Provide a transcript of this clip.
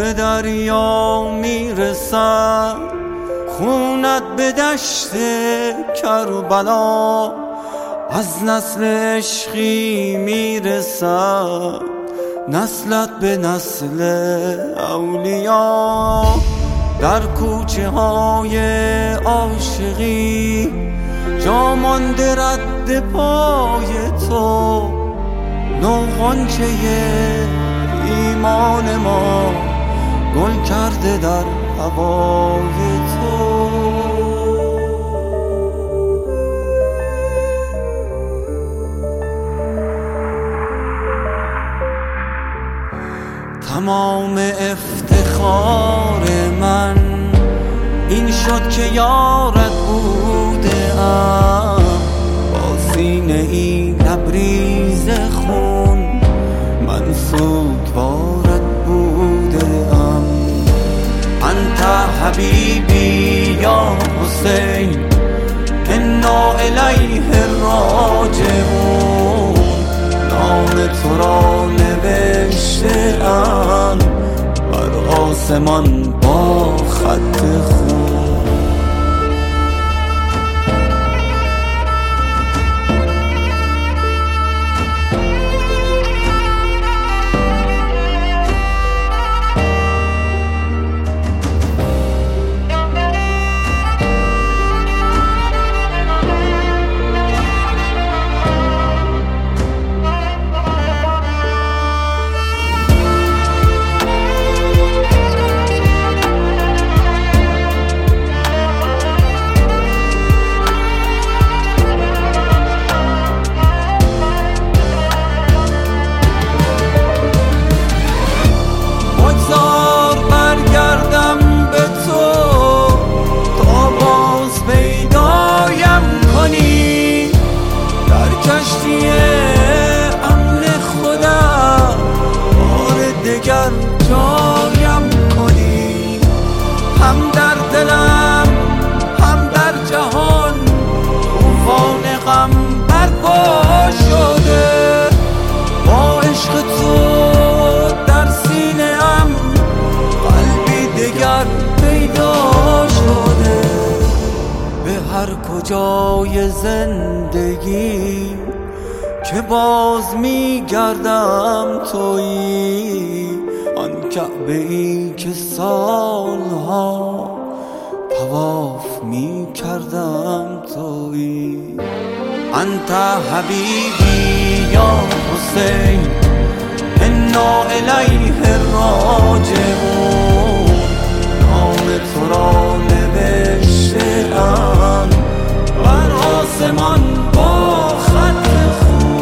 به دریا میرسد، خونت به دشت کربلا. از نسل عشقی میرسد، نسلت به نسل اولیا. در کوچه های عاشقی جا مانده رد پای تو. نوغنچه ایمان ما گل کرده در هوای تو. تمام افتخار من این شد که یارت بوده ام. با سینه ای لبریز خون من سوگوارت بوده ام. انت حبیبی یا حسین، انا الیه راجعون. نام تو را نوشته ام بر آسمان با خط خون. جایم کنی هم در دلم هم در جهان. طوفان غم برپا شده با عشق تو در سینه ام. قلبی دگر پیدا شده به هر کجای زندگی که باز میگردم تویی. آن کعبه ای که سالها طواف میکردم تویی. انت حبیبی یا حسین، انا الیه راجعون. نام تو را نوشته ام بر آسمان با خط خون.